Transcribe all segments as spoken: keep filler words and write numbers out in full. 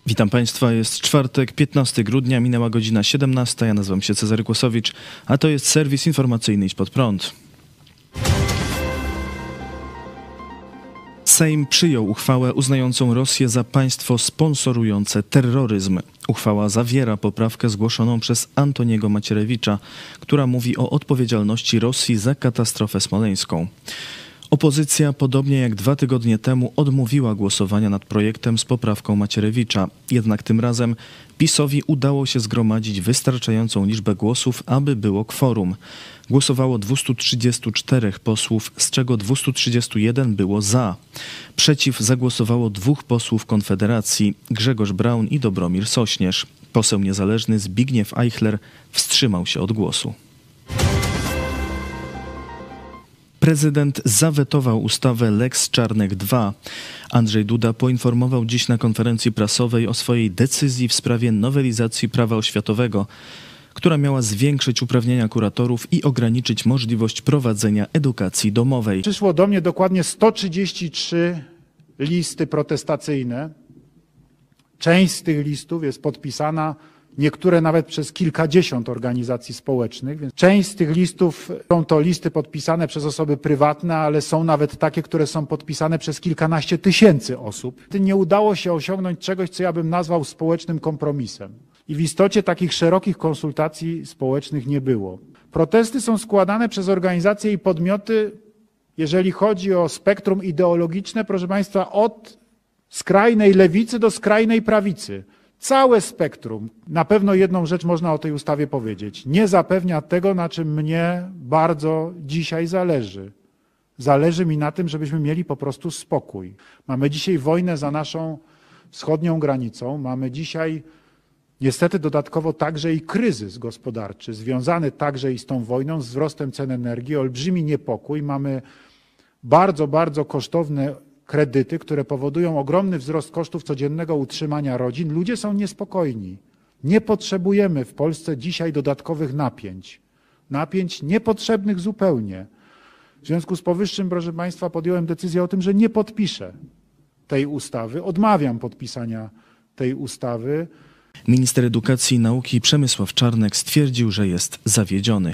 Witam Państwa, jest czwartek, piętnastego grudnia, minęła godzina siedemnasta. Ja nazywam się Cezary Kłosowicz, a to jest serwis informacyjny Idź Pod Prąd. Sejm przyjął uchwałę uznającą Rosję za państwo sponsorujące terroryzm. Uchwała zawiera poprawkę zgłoszoną przez Antoniego Macierewicza, która mówi o odpowiedzialności Rosji za katastrofę smoleńską. Opozycja, podobnie jak dwa tygodnie temu, odmówiła głosowania nad projektem z poprawką Macierewicza. Jednak tym razem PiS-owi udało się zgromadzić wystarczającą liczbę głosów, aby było kworum. Głosowało dwieście trzydzieści cztery posłów, z czego dwieście trzydzieści jeden było za. Przeciw zagłosowało dwóch posłów Konfederacji, Grzegorz Braun i Dobromir Sośnierz. Poseł niezależny Zbigniew Eichler wstrzymał się od głosu. Prezydent zawetował ustawę Lex Czarnek dwa. Andrzej Duda poinformował dziś na konferencji prasowej o swojej decyzji w sprawie nowelizacji prawa oświatowego, która miała zwiększyć uprawnienia kuratorów i ograniczyć możliwość prowadzenia edukacji domowej. Przyszło do mnie dokładnie sto trzydzieści trzy listy protestacyjne. Część z tych listów jest podpisana, niektóre nawet przez kilkadziesiąt organizacji społecznych. Więc część z tych listów są to listy podpisane przez osoby prywatne, ale są nawet takie, które są podpisane przez kilkanaście tysięcy osób. Nie udało się osiągnąć czegoś, co ja bym nazwał społecznym kompromisem. I w istocie takich szerokich konsultacji społecznych nie było. Protesty są składane przez organizacje i podmioty, jeżeli chodzi o spektrum ideologiczne, proszę Państwa, od skrajnej lewicy do skrajnej prawicy. Całe spektrum. Na pewno jedną rzecz można o tej ustawie powiedzieć. Nie zapewnia tego, na czym mnie bardzo dzisiaj zależy. Zależy mi na tym, żebyśmy mieli po prostu spokój. Mamy dzisiaj wojnę za naszą wschodnią granicą. Mamy dzisiaj niestety dodatkowo także i kryzys gospodarczy, związany także i z tą wojną, z wzrostem cen energii, olbrzymi niepokój. Mamy bardzo, bardzo kosztowne kredyty, które powodują ogromny wzrost kosztów codziennego utrzymania rodzin. Ludzie są niespokojni. Nie potrzebujemy w Polsce dzisiaj dodatkowych napięć. Napięć niepotrzebnych zupełnie. W związku z powyższym, proszę Państwa, podjąłem decyzję o tym, że nie podpiszę tej ustawy. Odmawiam podpisania tej ustawy. Minister Edukacji i Nauki Przemysław Czarnek stwierdził, że jest zawiedziony.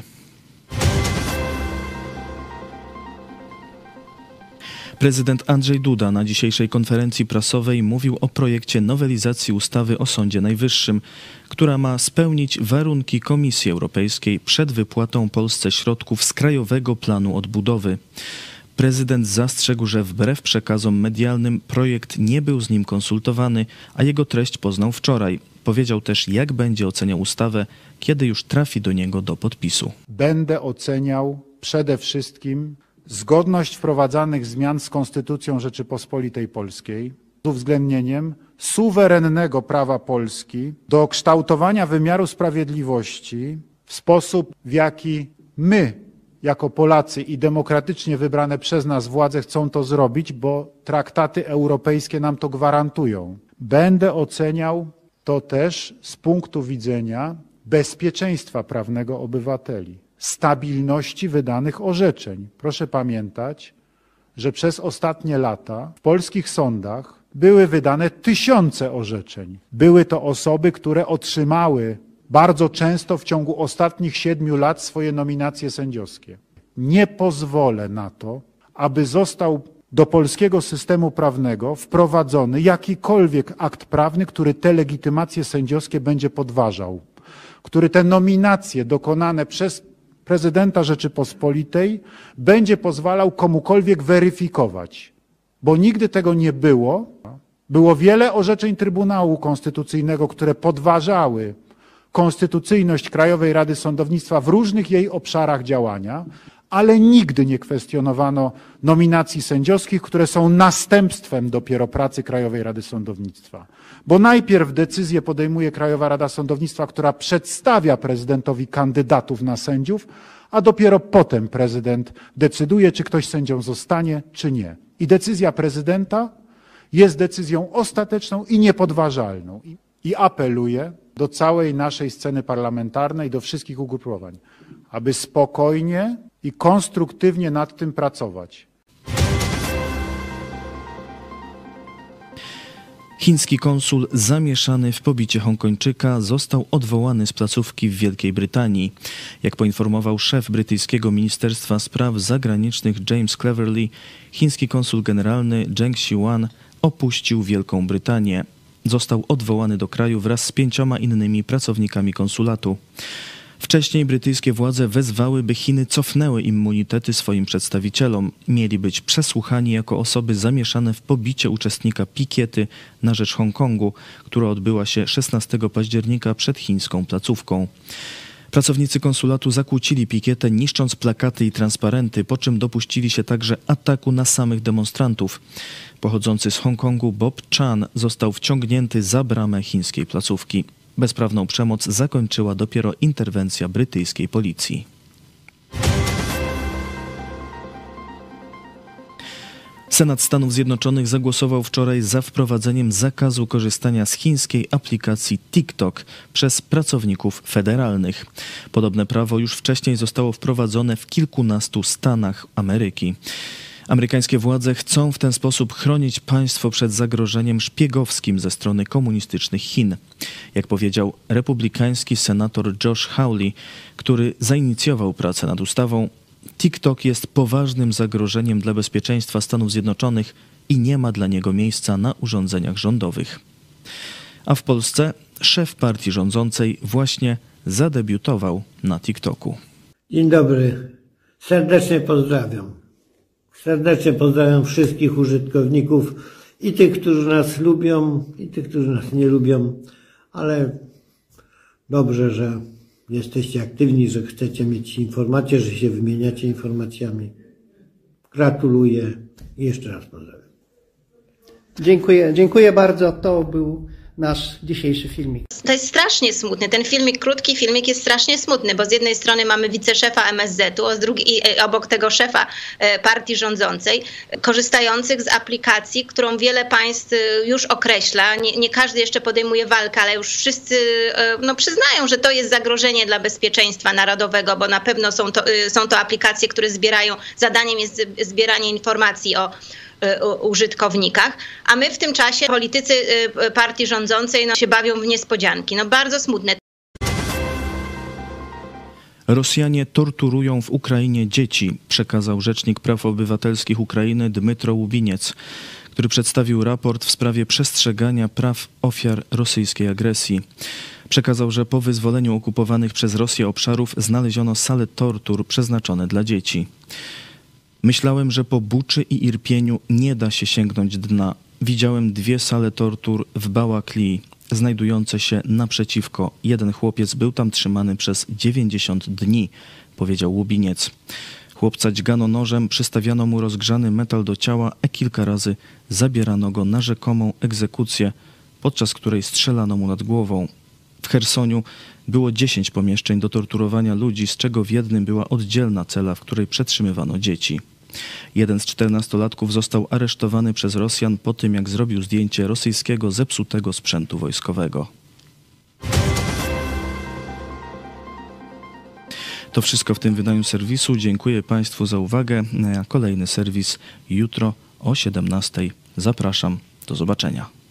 Prezydent Andrzej Duda na dzisiejszej konferencji prasowej mówił o projekcie nowelizacji ustawy o Sądzie Najwyższym, która ma spełnić warunki Komisji Europejskiej przed wypłatą Polsce środków z Krajowego Planu Odbudowy. Prezydent zastrzegł, że wbrew przekazom medialnym projekt nie był z nim konsultowany, a jego treść poznał wczoraj. Powiedział też, jak będzie oceniał ustawę, kiedy już trafi do niego do podpisu. Będę oceniał przede wszystkim zgodność wprowadzanych zmian z Konstytucją Rzeczypospolitej Polskiej z uwzględnieniem suwerennego prawa Polski do kształtowania wymiaru sprawiedliwości w sposób, w jaki my, jako Polacy i demokratycznie wybrane przez nas władze chcą to zrobić, bo traktaty europejskie nam to gwarantują. Będę oceniał to też z punktu widzenia bezpieczeństwa prawnego obywateli, stabilności wydanych orzeczeń. Proszę pamiętać, że przez ostatnie lata w polskich sądach były wydane tysiące orzeczeń. Były to osoby, które otrzymały bardzo często w ciągu ostatnich siedmiu lat swoje nominacje sędziowskie. Nie pozwolę na to, aby został do polskiego systemu prawnego wprowadzony jakikolwiek akt prawny, który te legitymacje sędziowskie będzie podważał, który te nominacje dokonane przez prezydenta Rzeczypospolitej będzie pozwalał komukolwiek weryfikować, bo nigdy tego nie było. Było wiele orzeczeń Trybunału Konstytucyjnego, które podważały konstytucyjność Krajowej Rady Sądownictwa w różnych jej obszarach działania, ale nigdy nie kwestionowano nominacji sędziowskich, które są następstwem dopiero pracy Krajowej Rady Sądownictwa. Bo najpierw decyzję podejmuje Krajowa Rada Sądownictwa, która przedstawia prezydentowi kandydatów na sędziów, a dopiero potem prezydent decyduje, czy ktoś sędzią zostanie, czy nie. I decyzja prezydenta jest decyzją ostateczną i niepodważalną. I apeluję do całej naszej sceny parlamentarnej, do wszystkich ugrupowań, aby spokojnie i konstruktywnie nad tym pracować. Chiński konsul zamieszany w pobicie Hongkończyka został odwołany z placówki w Wielkiej Brytanii. Jak poinformował szef brytyjskiego Ministerstwa Spraw Zagranicznych James Cleverly, chiński konsul generalny Zheng Xiuan opuścił Wielką Brytanię. Został odwołany do kraju wraz z pięcioma innymi pracownikami konsulatu. Wcześniej brytyjskie władze wezwały, by Chiny cofnęły immunitety swoim przedstawicielom. Mieli być przesłuchani jako osoby zamieszane w pobicie uczestnika pikiety na rzecz Hongkongu, która odbyła się szesnastego października przed chińską placówką. Pracownicy konsulatu zakłócili pikietę, niszcząc plakaty i transparenty, po czym dopuścili się także ataku na samych demonstrantów. Pochodzący z Hongkongu Bob Chan został wciągnięty za bramę chińskiej placówki. Bezprawną przemoc zakończyła dopiero interwencja brytyjskiej policji. Senat Stanów Zjednoczonych zagłosował wczoraj za wprowadzeniem zakazu korzystania z chińskiej aplikacji TikTok przez pracowników federalnych. Podobne prawo już wcześniej zostało wprowadzone w kilkunastu stanach Ameryki. Amerykańskie władze chcą w ten sposób chronić państwo przed zagrożeniem szpiegowskim ze strony komunistycznych Chin. Jak powiedział republikański senator Josh Hawley, który zainicjował pracę nad ustawą, TikTok jest poważnym zagrożeniem dla bezpieczeństwa Stanów Zjednoczonych i nie ma dla niego miejsca na urządzeniach rządowych. A w Polsce szef partii rządzącej właśnie zadebiutował na TikToku. Dzień dobry, serdecznie pozdrawiam. Serdecznie pozdrawiam wszystkich użytkowników i tych, którzy nas lubią, i tych, którzy nas nie lubią, ale dobrze, że jesteście aktywni, że chcecie mieć informacje, że się wymieniacie informacjami. Gratuluję i jeszcze raz pozdrawiam. Dziękuję, dziękuję bardzo. To był nasz dzisiejszy filmik. To jest strasznie smutny. Ten filmik, krótki filmik jest strasznie smutny, bo z jednej strony mamy wiceszefa M S Z-u, a z drugiej obok tego szefa partii rządzącej, korzystających z aplikacji, którą wiele państw już określa. Nie, nie każdy jeszcze podejmuje walkę, ale już wszyscy no, przyznają, że to jest zagrożenie dla bezpieczeństwa narodowego, bo na pewno są to, są to aplikacje, które zbierają, zadaniem jest zbieranie informacji o użytkownikach, a my w tym czasie politycy partii rządzącej no, się bawią w niespodzianki. No bardzo smutne. Rosjanie torturują w Ukrainie dzieci, przekazał rzecznik praw obywatelskich Ukrainy Dmytro Łubiniec, który przedstawił raport w sprawie przestrzegania praw ofiar rosyjskiej agresji. Przekazał, że po wyzwoleniu okupowanych przez Rosję obszarów znaleziono sale tortur przeznaczone dla dzieci. Myślałem, że po Buczy i Irpieniu nie da się sięgnąć dna. Widziałem dwie sale tortur w Bałaklii, znajdujące się naprzeciwko. Jeden chłopiec był tam trzymany przez dziewięćdziesiąt dni, powiedział Łubiniec. Chłopca dźgano nożem, przystawiano mu rozgrzany metal do ciała, a kilka razy zabierano go na rzekomą egzekucję, podczas której strzelano mu nad głową. W Chersoniu było dziesięć pomieszczeń do torturowania ludzi, z czego w jednym była oddzielna cela, w której przetrzymywano dzieci. Jeden z czternastolatków został aresztowany przez Rosjan po tym, jak zrobił zdjęcie rosyjskiego zepsutego sprzętu wojskowego. To wszystko w tym wydaniu serwisu. Dziękuję Państwu za uwagę. Kolejny serwis jutro o siedemnastej. Zapraszam. Do zobaczenia.